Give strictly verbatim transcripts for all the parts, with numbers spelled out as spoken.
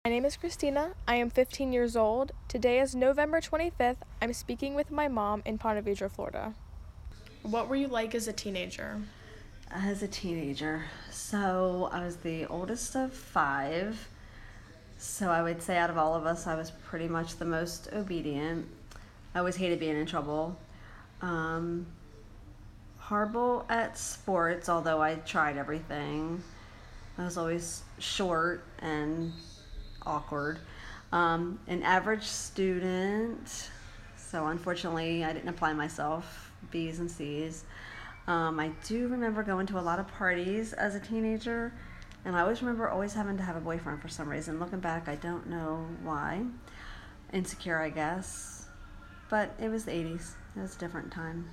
My name is Christina. I am fifteen years old. Today is November twenty-fifth. I'm speaking with my mom in Ponte Vedra, Florida. What were you like as a teenager? As a teenager, so I was the oldest of five. So I would say out of all of us, I was pretty much the most obedient. I always hated being in trouble. Um, horrible at sports, although I tried everything. I was always short and awkward. Um, an average student, so unfortunately I didn't apply myself, B's and C's. Um, I do remember going to a lot of parties as a teenager, and I always remember always having to have a boyfriend for some reason. Looking back, I don't know why. Insecure, I guess. But it was the eighties. It was a different time.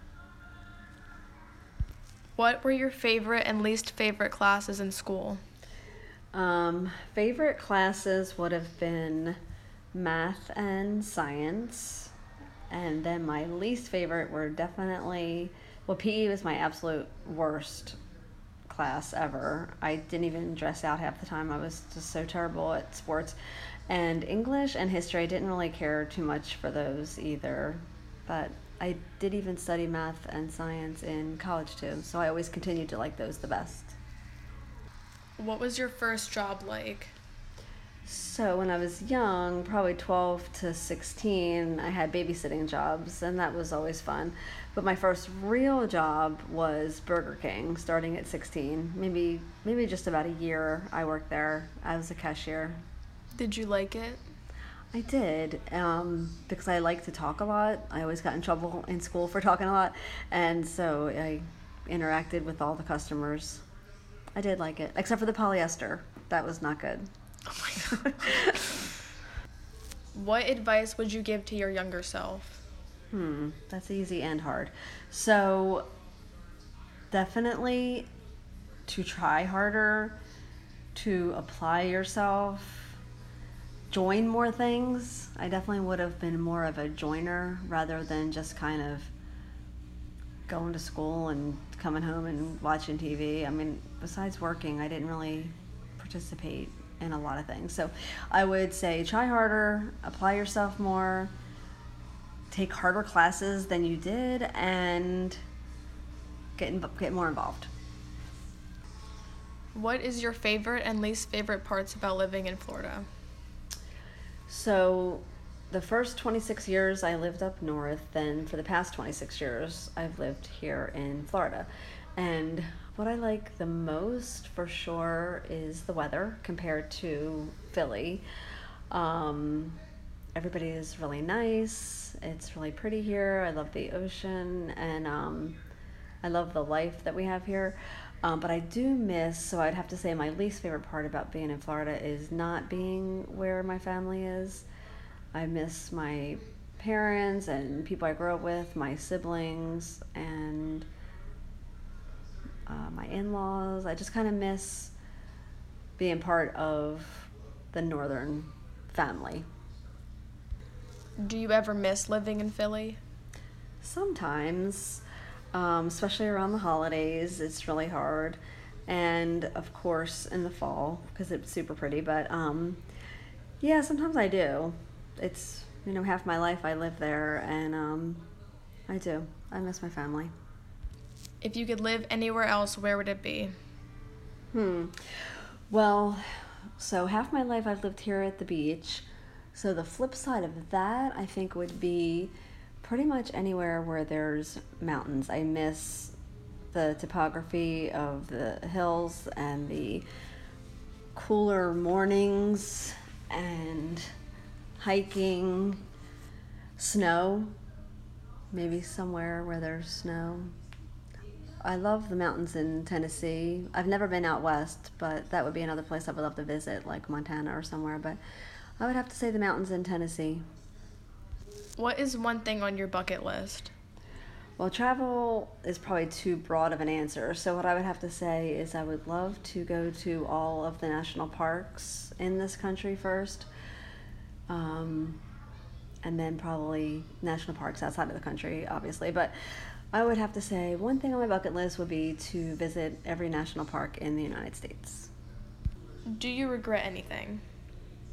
What were your favorite and least favorite classes in school? Um, favorite classes would have been math and science. And then my least favorite were definitely, well, P E was my absolute worst class ever. I didn't even dress out half the time. I was just so terrible at sports. And English and history, I didn't really care too much for those either. But I did even study math and science in college too, so I always continued to like those the best. What was your first job like? So when I was young, probably twelve to sixteen, I had babysitting jobs, and that was always fun. But my first real job was Burger King, starting at sixteen. Maybe maybe just about a year I worked there as a cashier. Did you like it? I did, um, because I like to talk a lot. I always got in trouble in school for talking a lot, and so I interacted with all the customers. I did like it, except for the polyester. That was not good. Oh my god. What advice would you give to your younger self? Hmm, that's easy and hard. So, definitely to try harder, to apply yourself, join more things. I definitely would have been more of a joiner rather than just kind of going to school and coming home and watching T V. I mean, besides working, I didn't really participate in a lot of things. So I would say try harder, apply yourself more, take harder classes than you did, and get, in, get more involved. What is your favorite and least favorite parts about living in Florida? So the first twenty-six years I lived up north, then for the past twenty-six years I've lived here in Florida. And what I like the most for sure is the weather compared to Philly. Um, everybody is really nice. It's really pretty here. I love the ocean, and um, I love the life that we have here. Um, but I do miss, so I'd have to say my least favorite part about being in Florida is not being where my family is. I miss my parents and people I grew up with, my siblings, and uh, my in-laws. I just kind of miss being part of the northern family. Do you ever miss living in Philly? Sometimes. Um, especially around the holidays, it's really hard, and of course in the fall because it's super pretty. But um, yeah, sometimes I do. It's, you know, half my life I live there, and um, I do. I miss my family. If you could live anywhere else, where would it be? Hmm. Well, so half my life I've lived here at the beach. So the flip side of that, I think, would be pretty much anywhere where there's mountains. I miss the topography of the hills and the cooler mornings and hiking, snow, maybe somewhere where there's snow. I love the mountains in Tennessee. I've never been out west, but that would be another place I would love to visit, like Montana or somewhere. But I would have to say the mountains in Tennessee. What is one thing on your bucket list? Well, travel is probably too broad of an answer. So what I would have to say is I would love to go to all of the national parks in this country first. Um, and then probably national parks outside of the country, obviously. But I would have to say one thing on my bucket list would be to visit every national park in the United States. Do you regret anything?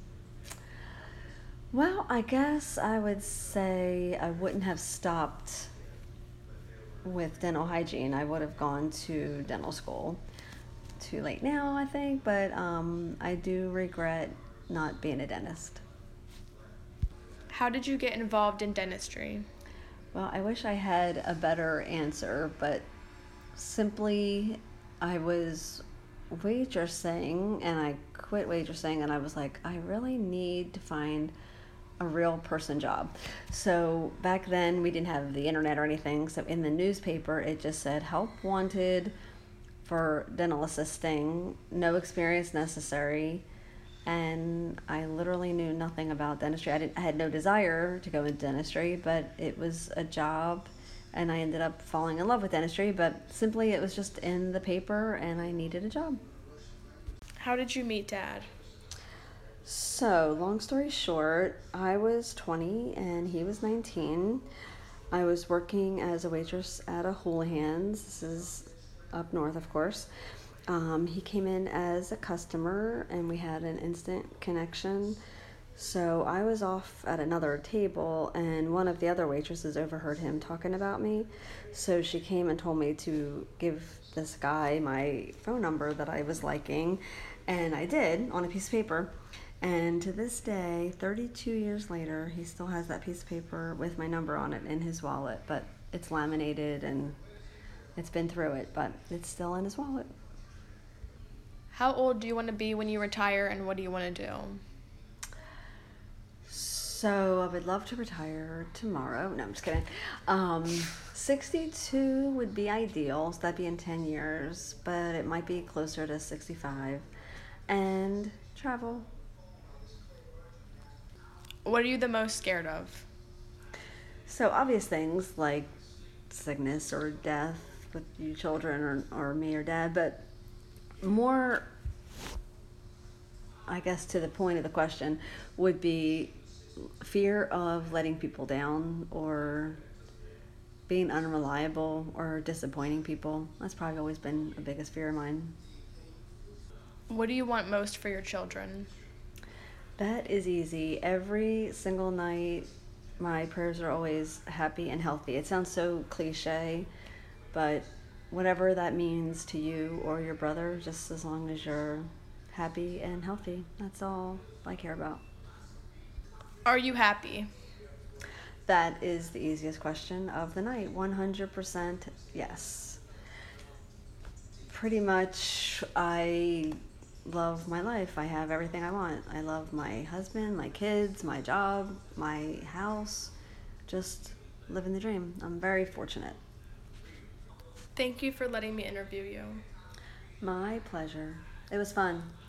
Well, I guess I would say I wouldn't have stopped with dental hygiene. I would have gone to dental school. Too late now, I think, but um, I do regret not being a dentist. How did you get involved in dentistry? Well, I wish I had a better answer, but simply I was waitressing and I quit waitressing and I was like, I really need to find a real person job. So back then we didn't have the internet or anything, so in the newspaper it just said help wanted for dental assisting, no experience necessary. And I literally knew nothing about dentistry. I, didn't, I had no desire to go into dentistry, but it was a job, and I ended up falling in love with dentistry. But simply, it was just in the paper, and I needed a job. How did you meet Dad? So, long story short, I was twenty and he was nineteen. I was working as a waitress at a Houlihan's. This is up north, of course. Um, he came in as a customer and we had an instant connection. So I was off at another table and one of the other waitresses overheard him talking about me. So she came and told me to give this guy my phone number that I was liking. And I did on a piece of paper. And to this day, thirty-two years later, he still has that piece of paper with my number on it in his wallet. But it's laminated and it's been through it, but it's still in his wallet. How old do you want to be when you retire, and what do you want to do? So I would love to retire tomorrow. No, I'm just kidding. Um, sixty-two would be ideal, so that'd be in ten years, but it might be closer to sixty-five. And travel. What are you the most scared of? So obvious things like sickness or death with you children or, or me or dad, but more, I guess, to the point of the question would be fear of letting people down or being unreliable or disappointing people. That's probably always been the biggest fear of mine. What do you want most for your children? That is easy. Every single night, my prayers are always happy and healthy. It sounds so cliche, but whatever that means to you or your brother, just as long as you're happy and healthy, that's all I care about. Are you happy? That is the easiest question of the night. one hundred percent yes. Pretty much, I love my life. I have everything I want. I love my husband, my kids, my job, my house. Just living the dream. I'm very fortunate. Thank you for letting me interview you. My pleasure. It was fun.